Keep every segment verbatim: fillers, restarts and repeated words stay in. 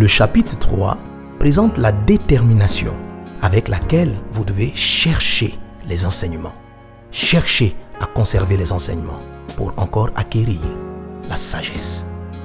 chapitre trois présente la détermination avec laquelle vous devez chercher les enseignements. Cherchez à conserver les enseignements pour encore acquérir la sagesse.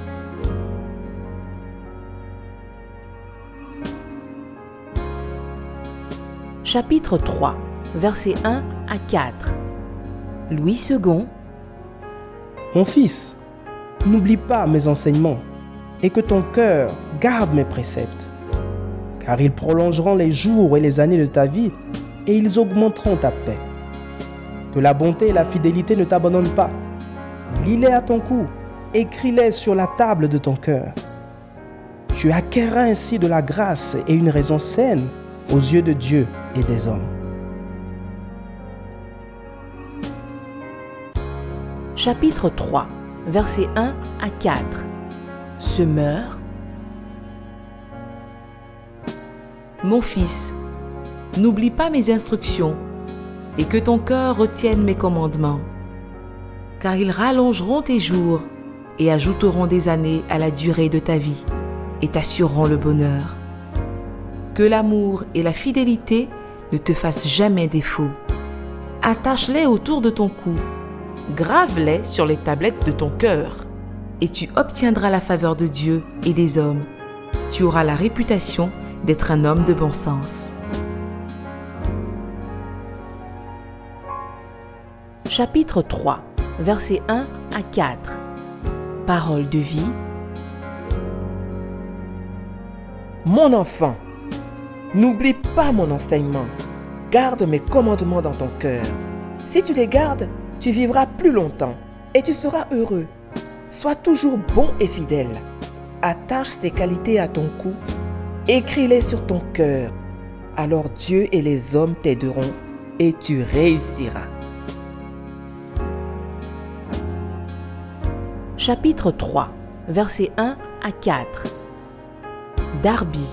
Chapitre trois, versets un à quatre. Louis second. Mon fils, n'oublie pas mes enseignements et que ton cœur garde mes préceptes, car ils prolongeront les jours et les années de ta vie et ils augmenteront ta paix. Que la bonté et la fidélité ne t'abandonnent pas. Lis-les à ton cou, écris-les sur la table de ton cœur. Tu acquerras ainsi de la grâce et une raison saine aux yeux de Dieu et des hommes. Chapitre trois, versets un à quatre. Semeur. Mon fils, n'oublie pas mes instructions et que ton cœur retienne mes commandements, car ils rallongeront tes jours et ajouteront des années à la durée de ta vie et t'assureront le bonheur. Que l'amour et la fidélité ne te fassent jamais défaut. Attache-les autour de ton cou, grave-les sur les tablettes de ton cœur, et tu obtiendras la faveur de Dieu et des hommes. Tu auras la réputation d'être un homme de bon sens. Chapitre trois, versets un à quatre. Parole de vie. Mon enfant, n'oublie pas mon enseignement. Garde mes commandements dans ton cœur. Si tu les gardes, tu vivras plus longtemps et tu seras heureux. Sois toujours bon et fidèle. Attache ces qualités à ton cou. Écris-les sur ton cœur. Alors Dieu et les hommes t'aideront et tu réussiras. Chapitre trois, versets un à quatre. Darby.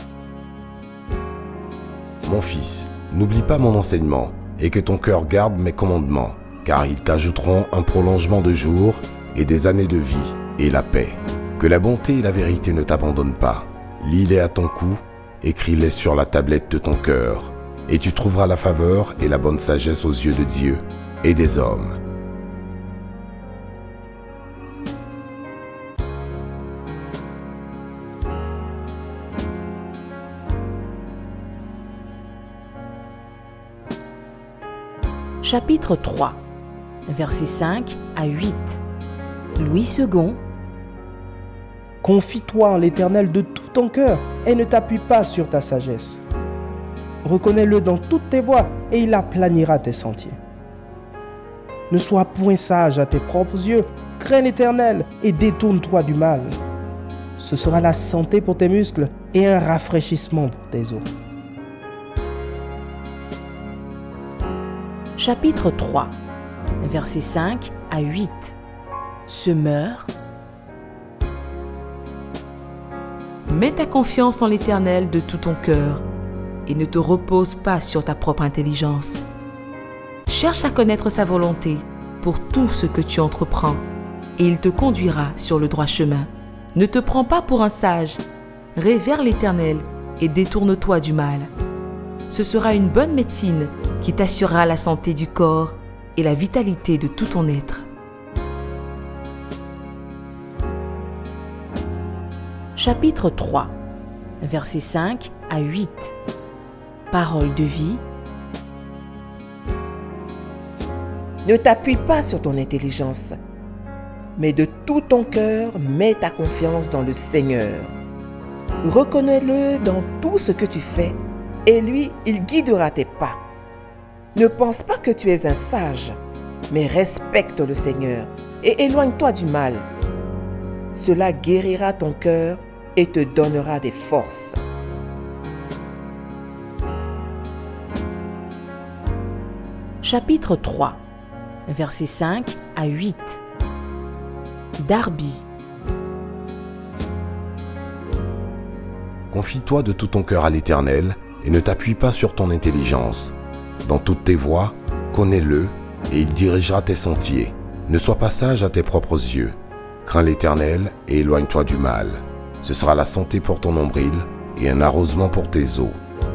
Mon fils, n'oublie pas mon enseignement et que ton cœur garde mes commandements, car ils t'ajouteront un prolongement de jours et des années de vie et la paix. Que la bonté et la vérité ne t'abandonnent pas. Lis-les à ton cou, écris-les sur la tablette de ton cœur, et tu trouveras la faveur et la bonne sagesse aux yeux de Dieu et des hommes. Chapitre trois, versets cinq à huit. Louis second. Confie-toi en l'Éternel de tout ton cœur et ne t'appuie pas sur ta sagesse. Reconnais-le dans toutes tes voies et il aplanira tes sentiers. Ne sois point sage à tes propres yeux, crains l'Éternel et détourne-toi du mal. Ce sera la santé pour tes muscles et un rafraîchissement pour tes os. Chapitre trois, versets cinq à huit. Semeur. Mets ta confiance en l'Éternel de tout ton cœur et ne te repose pas sur ta propre intelligence. Cherche à connaître sa volonté pour tout ce que tu entreprends et il te conduira sur le droit chemin. Ne te prends pas pour un sage, révère l'Éternel et détourne-toi du mal. Ce sera une bonne médecine qui t'assurera la santé du corps et la vitalité de tout ton être. Chapitre trois, versets cinq à huit. Parole de vie. Ne t'appuie pas sur ton intelligence, mais de tout ton cœur, mets ta confiance dans le Seigneur. Reconnais-le dans tout ce que tu fais, et lui, il guidera tes pas. Ne pense pas que tu es un sage, mais respecte le Seigneur et éloigne-toi du mal. Cela guérira ton cœur et te donnera des forces. Chapitre trois, versets cinq à huit. Darby. Confie-toi de tout ton cœur à l'Éternel et ne t'appuie pas sur ton intelligence. Dans toutes tes voies, connais-le et il dirigera tes sentiers. Ne sois pas sage à tes propres yeux. Crains l'Éternel et éloigne-toi du mal. Ce sera la santé pour ton nombril et un arrosement pour tes eaux.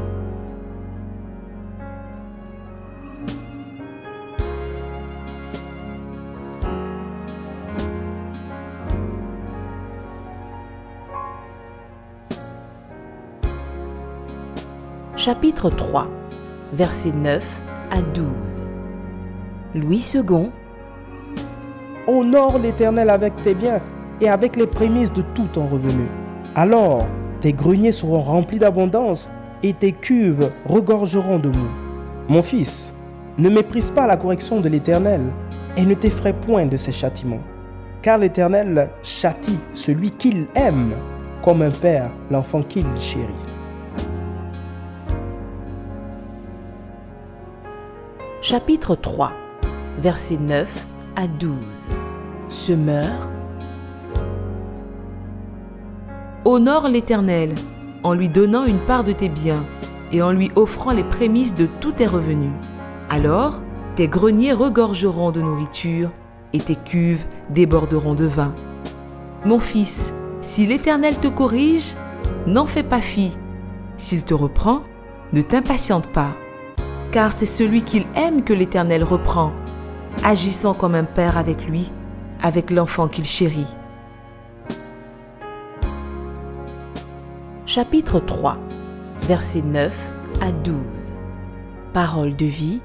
Chapitre trois, versets neuf à douze. Louis second. Honore l'Éternel avec tes biens et avec les prémices de tout ton revenu. Alors, tes greniers seront remplis d'abondance et tes cuves regorgeront de mou. Mon fils, ne méprise pas la correction de l'Éternel et ne t'effraie point de ses châtiments. Car l'Éternel châtie celui qu'il aime, comme un père l'enfant qu'il chérit. Chapitre trois, versets neuf à douze. Semeur. Honore l'Éternel en lui donnant une part de tes biens et en lui offrant les prémices de tous tes revenus. Alors, tes greniers regorgeront de nourriture et tes cuves déborderont de vin. Mon fils, si l'Éternel te corrige, n'en fais pas fi. S'il te reprend, ne t'impatiente pas. Car c'est celui qu'il aime que l'Éternel reprend, agissant comme un père avec lui, avec l'enfant qu'il chérit. Chapitre trois, versets neuf à douze. Parole de vie.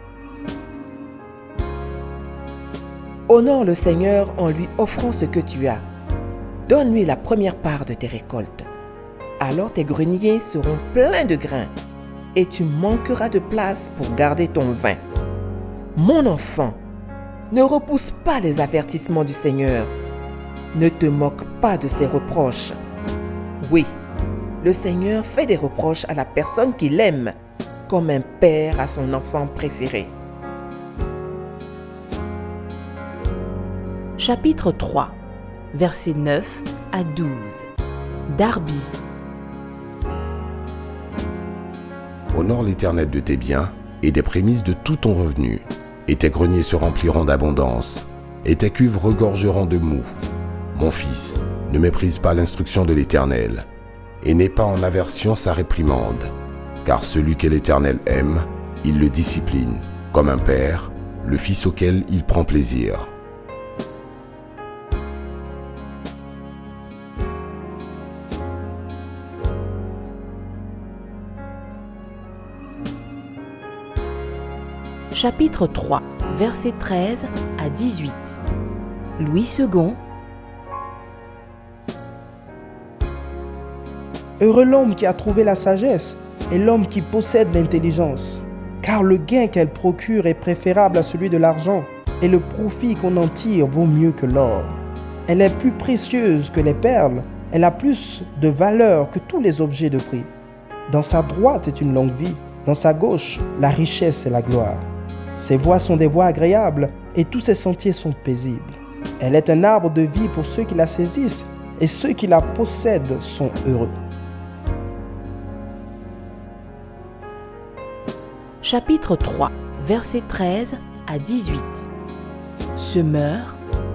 Honore le Seigneur en lui offrant ce que tu as. Donne-lui la première part de tes récoltes. Alors tes greniers seront pleins de grains et tu manqueras de place pour garder ton vin. Mon enfant, ne repousse pas les avertissements du Seigneur. Ne te moque pas de ses reproches. Oui, le Seigneur fait des reproches à la personne qu'il aime, comme un père à son enfant préféré. Chapitre trois, versets neuf à douze. Darby. Honore l'Éternel de tes biens et des prémices de tout ton revenu, et tes greniers se rempliront d'abondance, et tes cuves regorgeront de mou. Mon fils, ne méprise pas l'instruction de l'Éternel, et n'aie pas en aversion sa réprimande, car celui que l'Éternel aime, il le discipline, comme un père, le fils auquel il prend plaisir. Chapitre trois, versets treize à dix-huit. Louis second. Heureux l'homme qui a trouvé la sagesse et l'homme qui possède l'intelligence, car le gain qu'elle procure est préférable à celui de l'argent, et le profit qu'on en tire vaut mieux que l'or. Elle est plus précieuse que les perles, elle a plus de valeur que tous les objets de prix. Dans sa droite est une longue vie, dans sa gauche la richesse et la gloire. Ses voies sont des voies agréables et tous ses sentiers sont paisibles. Elle est un arbre de vie pour ceux qui la saisissent et ceux qui la possèdent sont heureux. Chapitre trois, versets treize à dix-huit. Semeur.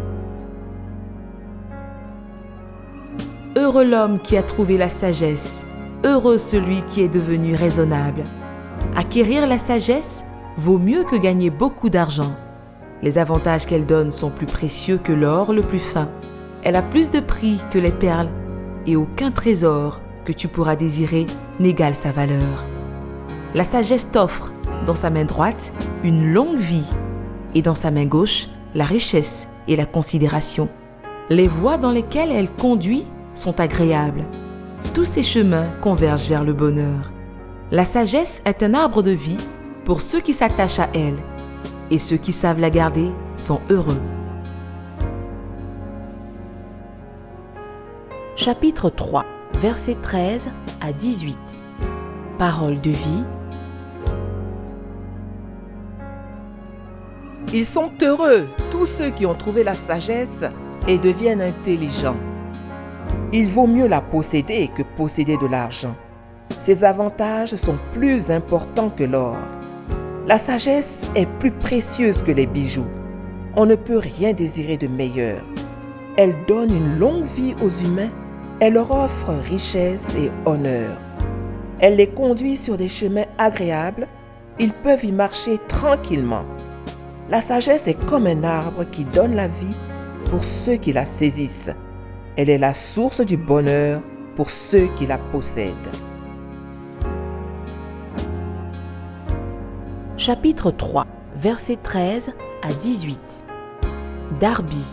Heureux l'homme qui a trouvé la sagesse, heureux celui qui est devenu raisonnable. Acquérir la sagesse vaut mieux que gagner beaucoup d'argent. Les avantages qu'elle donne sont plus précieux que l'or le plus fin. Elle a plus de prix que les perles, et aucun trésor que tu pourras désirer n'égale sa valeur. La sagesse t'offre, dans sa main droite, une longue vie, et dans sa main gauche, la richesse et la considération. Les voies dans lesquelles elle conduit sont agréables. Tous ses chemins convergent vers le bonheur. La sagesse est un arbre de vie pour ceux qui s'attachent à elle, et ceux qui savent la garder sont heureux. Chapitre trois, versets treize à dix-huit. Parole de vie. Ils sont heureux, tous ceux qui ont trouvé la sagesse et deviennent intelligents. Il vaut mieux la posséder que posséder de l'argent. Ses avantages sont plus importants que l'or. La sagesse est plus précieuse que les bijoux. On ne peut rien désirer de meilleur. Elle donne une longue vie aux humains Elle leur offre richesse et honneur. Elle les conduit sur des chemins agréables. Ils peuvent y marcher tranquillement. La sagesse est comme un arbre qui donne la vie pour ceux qui la saisissent. Elle est la source du bonheur pour ceux qui la possèdent. Chapitre trois, versets treize à dix-huit. Darby.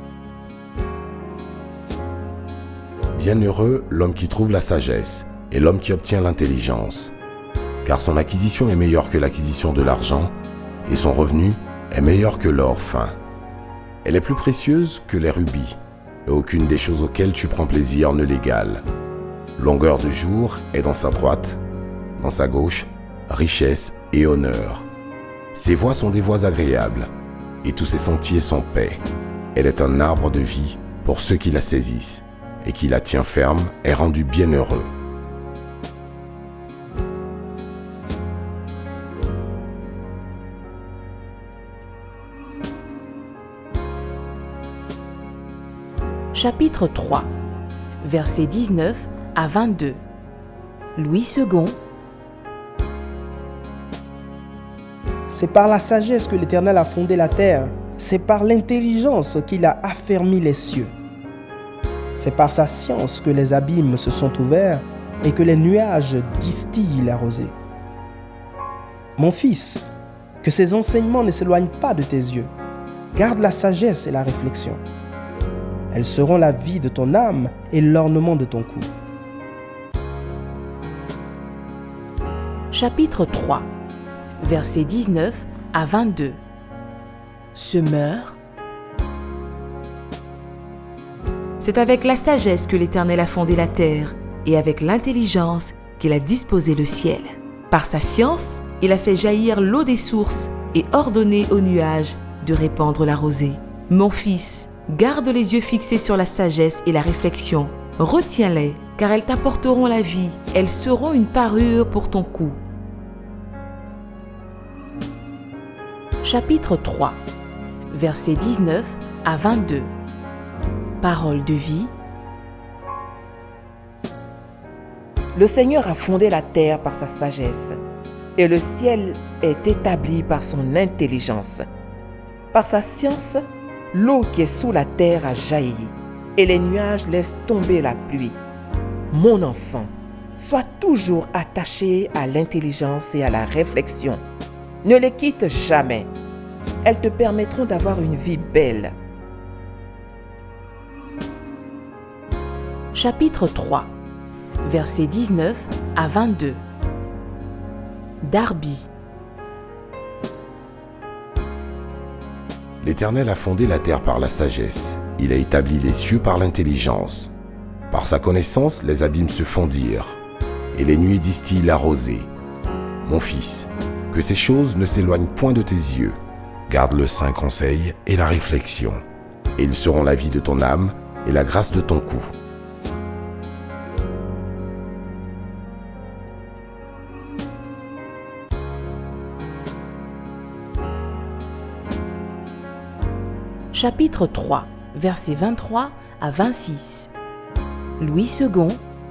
Bienheureux l'homme qui trouve la sagesse et l'homme qui obtient l'intelligence, car son acquisition est meilleure que l'acquisition de l'argent, et son revenu est meilleur que l'or fin. Elle est plus précieuse que les rubis, et aucune des choses auxquelles tu prends plaisir ne l'égale. Longueur de jour est dans sa droite, dans sa gauche, richesse et honneur. Ses voies sont des voies agréables, et tous ses sentiers sont paix. Elle est un arbre de vie pour ceux qui la saisissent, et qui la tient ferme est rendu bienheureux. Chapitre trois, versets dix-neuf à vingt-deux. Louis second. C'est par la sagesse que l'Éternel a fondé la terre. C'est par l'intelligence qu'il a affermi les cieux. C'est par sa science que les abîmes se sont ouverts et que les nuages distillent la rosée. Mon fils, que ces enseignements ne s'éloignent pas de tes yeux. Garde la sagesse et la réflexion. Elles seront la vie de ton âme et l'ornement de ton cou. Chapitre trois, versets dix-neuf à vingt-deux. Semeur. C'est avec la sagesse que l'Éternel a fondé la terre, et avec l'intelligence qu'il a disposé le ciel. Par sa science, il a fait jaillir l'eau des sources et ordonné aux nuages de répandre la rosée. Mon fils, garde les yeux fixés sur la sagesse et la réflexion. Retiens-les, car elles t'apporteront la vie. Elles seront une parure pour ton cou. Chapitre trois, versets dix-neuf à vingt-deux. Parole de vie. Le Seigneur a fondé la terre par sa sagesse, et le ciel est établi par son intelligence. Par sa science, l'eau qui est sous la terre a jailli, et les nuages laissent tomber la pluie. Mon enfant, sois toujours attaché à l'intelligence et à la réflexion. Ne les quitte jamais. Elles te permettront d'avoir une vie belle. Chapitre trois, versets dix-neuf à vingt-deux. Darby. L'Éternel a fondé la terre par la sagesse. Il a établi les cieux par l'intelligence. Par sa connaissance, les abîmes se fondirent, et les nuées distillent la rosée. Mon fils, que ces choses ne s'éloignent point de tes yeux. Garde le saint conseil et la réflexion, et ils seront la vie de ton âme et la grâce de ton cou. Chapitre trois, versets vingt-trois à vingt-six. Louis second.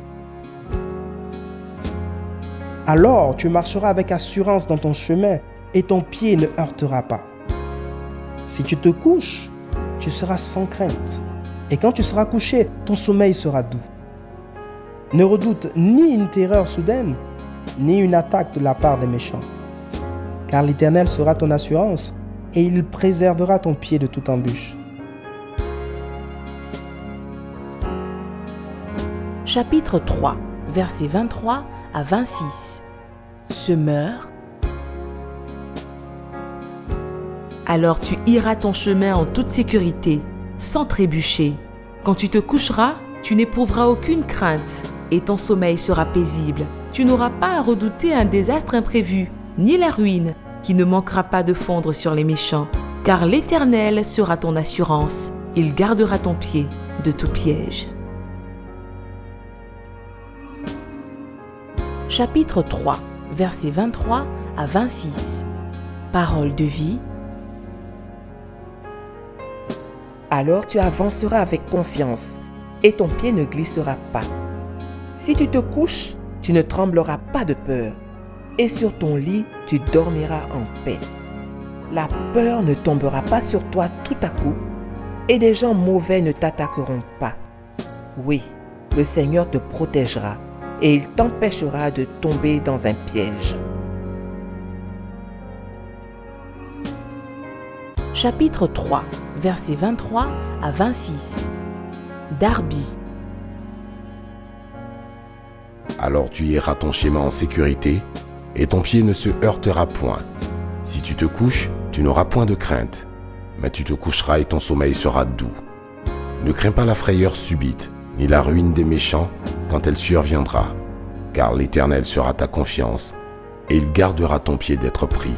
Alors tu marcheras avec assurance dans ton chemin et ton pied ne heurtera pas. Si tu te couches, tu seras sans crainte. Et quand tu seras couché, ton sommeil sera doux. Ne redoute ni une terreur soudaine, ni une attaque de la part des méchants. Car l'Éternel sera ton assurance, et il préservera ton pied de toute embûche. Chapitre trois, versets vingt-trois à vingt-six. Semeur. Alors tu iras ton chemin en toute sécurité, sans trébucher. Quand tu te coucheras, tu n'éprouveras aucune crainte, et ton sommeil sera paisible. Tu n'auras pas à redouter un désastre imprévu, ni la ruine, qui ne manquera pas de fondre sur les méchants, car l'Éternel sera ton assurance. Il gardera ton pied de tout piège. Chapitre trois, versets vingt-trois à vingt-six. Parole de vie. Alors tu avanceras avec confiance et ton pied ne glissera pas. Si tu te couches, tu ne trembleras pas de peur, et sur ton lit, tu dormiras en paix. La peur ne tombera pas sur toi tout à coup, et des gens mauvais ne t'attaqueront pas. Oui, le Seigneur te protégera, et il t'empêchera de tomber dans un piège. Chapitre trois, versets vingt-trois à vingt-six. Darby. Alors tu iras ton chemin en sécurité, et ton pied ne se heurtera point. Si tu te couches, tu n'auras point de crainte, mais tu te coucheras et ton sommeil sera doux. Ne crains pas la frayeur subite, ni la ruine des méchants quand elle surviendra, car l'Éternel sera ta confiance, et il gardera ton pied d'être pris.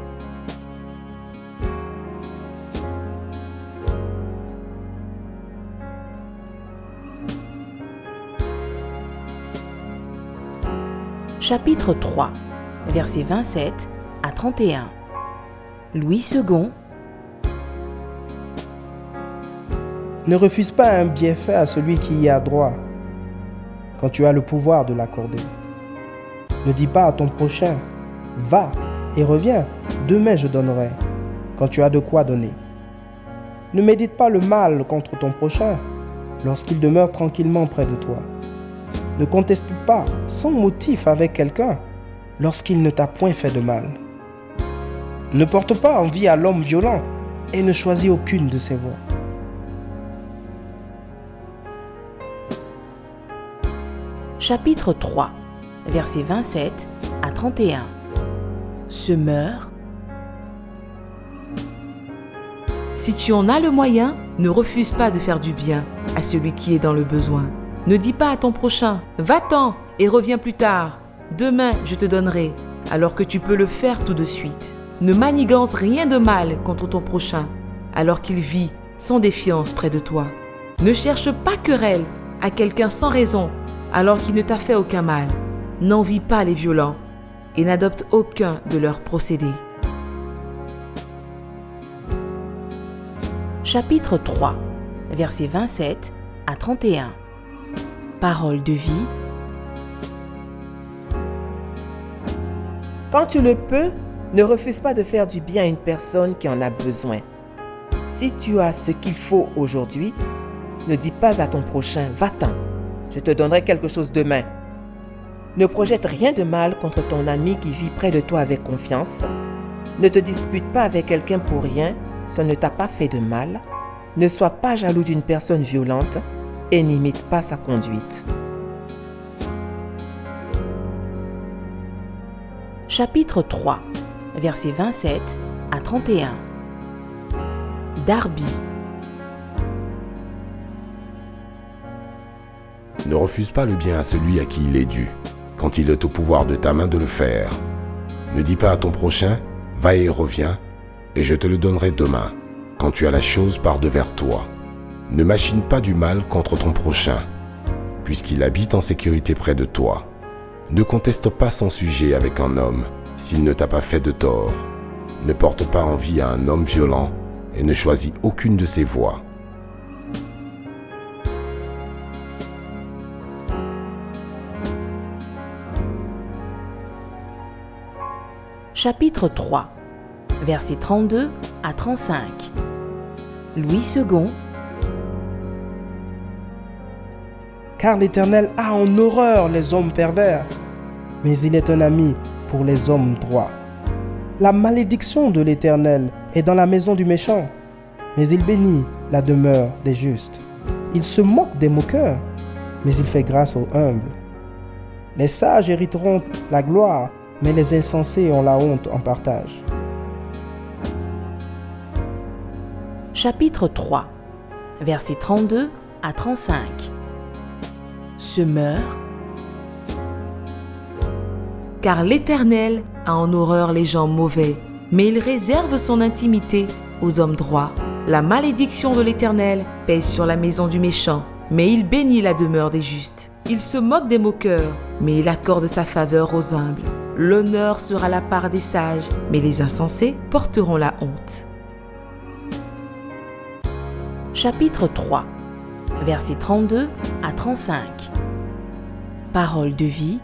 Chapitre trois, versets vingt-sept à trente et un. Louis second. Ne refuse pas un bienfait à celui qui y a droit, quand tu as le pouvoir de l'accorder. Ne dis pas à ton prochain, va et reviens, demain je donnerai, quand tu as de quoi donner. Ne médite pas le mal contre ton prochain, lorsqu'il demeure tranquillement près de toi. Ne conteste pas sans motif avec quelqu'un, lorsqu'il ne t'a point fait de mal. Ne porte pas envie à l'homme violent et ne choisis aucune de ses voies. Chapitre trois, versets vingt-sept à trente et un. Semeur. Si tu en as le moyen, ne refuse pas de faire du bien à celui qui est dans le besoin. Ne dis pas à ton prochain, va-t'en et reviens plus tard. Demain, je te donnerai, alors que tu peux le faire tout de suite. Ne manigance rien de mal contre ton prochain, alors qu'il vit sans défiance près de toi. Ne cherche pas querelle à quelqu'un sans raison, alors qu'il ne t'a fait aucun mal. N'envie pas les violents et n'adopte aucun de leurs procédés. Chapitre trois, versets vingt-sept à trente et un. Parole de vie. Quand tu le peux, ne refuse pas de faire du bien à une personne qui en a besoin. Si tu as ce qu'il faut aujourd'hui, ne dis pas à ton prochain, va-t'en, je te donnerai quelque chose demain. Ne projette rien de mal contre ton ami qui vit près de toi avec confiance. Ne te dispute pas avec quelqu'un pour rien, ça ne t'a pas fait de mal. Ne sois pas jaloux d'une personne violente et n'imite pas sa conduite. Chapitre trois, versets vingt-sept à trente et un. Darby. Ne refuse pas le bien à celui à qui il est dû, quand il est au pouvoir de ta main de le faire. Ne dis pas à ton prochain, va et reviens, et je te le donnerai demain, quand tu as la chose par-devers toi. Ne machine pas du mal contre ton prochain, puisqu'il habite en sécurité près de toi. Ne conteste pas son sujet avec un homme, s'il ne t'a pas fait de tort. Ne porte pas envie à un homme violent, et ne choisis aucune de ses voies. Chapitre trois, versets trente-deux à trente-cinq. Louis second. Car l'Éternel a en horreur les hommes pervers, mais il est un ami pour les hommes droits. La malédiction de l'Éternel est dans la maison du méchant, mais il bénit la demeure des justes. Il se moque des moqueurs, mais il fait grâce aux humbles. Les sages hériteront la gloire, mais les insensés ont la honte en partage. Chapitre trois, versets trente-deux à trente-cinq. Semeur. Car l'Éternel a en horreur les gens mauvais, mais il réserve son intimité aux hommes droits. La malédiction de l'Éternel pèse sur la maison du méchant, mais il bénit la demeure des justes. Il se moque des moqueurs, mais il accorde sa faveur aux humbles. L'honneur sera la part des sages, mais les insensés porteront la honte. Chapitre trois, versets trente-deux à trente-cinq. Parole de vie.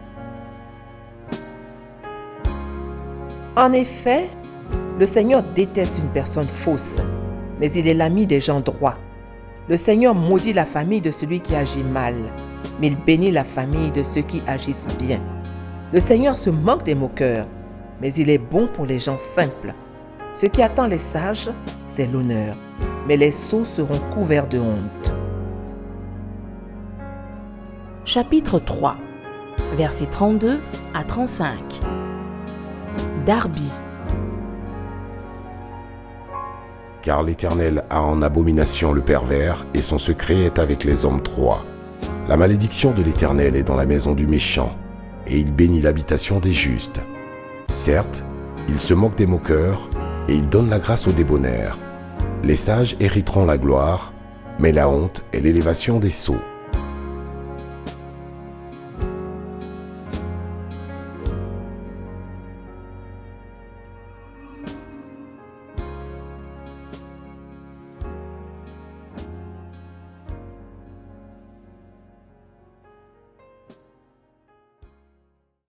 En effet, le Seigneur déteste une personne fausse, mais il est l'ami des gens droits. Le Seigneur maudit la famille de celui qui agit mal, mais il bénit la famille de ceux qui agissent bien. Le Seigneur se moque des moqueurs, mais il est bon pour les gens simples. Ce qui attend les sages, c'est l'honneur, mais les sots seront couverts de honte. Chapitre trois, versets trente-deux à trente-cinq. Darby. Car l'Éternel a en abomination le pervers, et son secret est avec les hommes droits. La malédiction de l'Éternel est dans la maison du méchant, et il bénit l'habitation des justes. Certes, il se moque des moqueurs, et il donne la grâce aux débonnaires. Les sages hériteront la gloire, mais la honte est l'élévation des sots.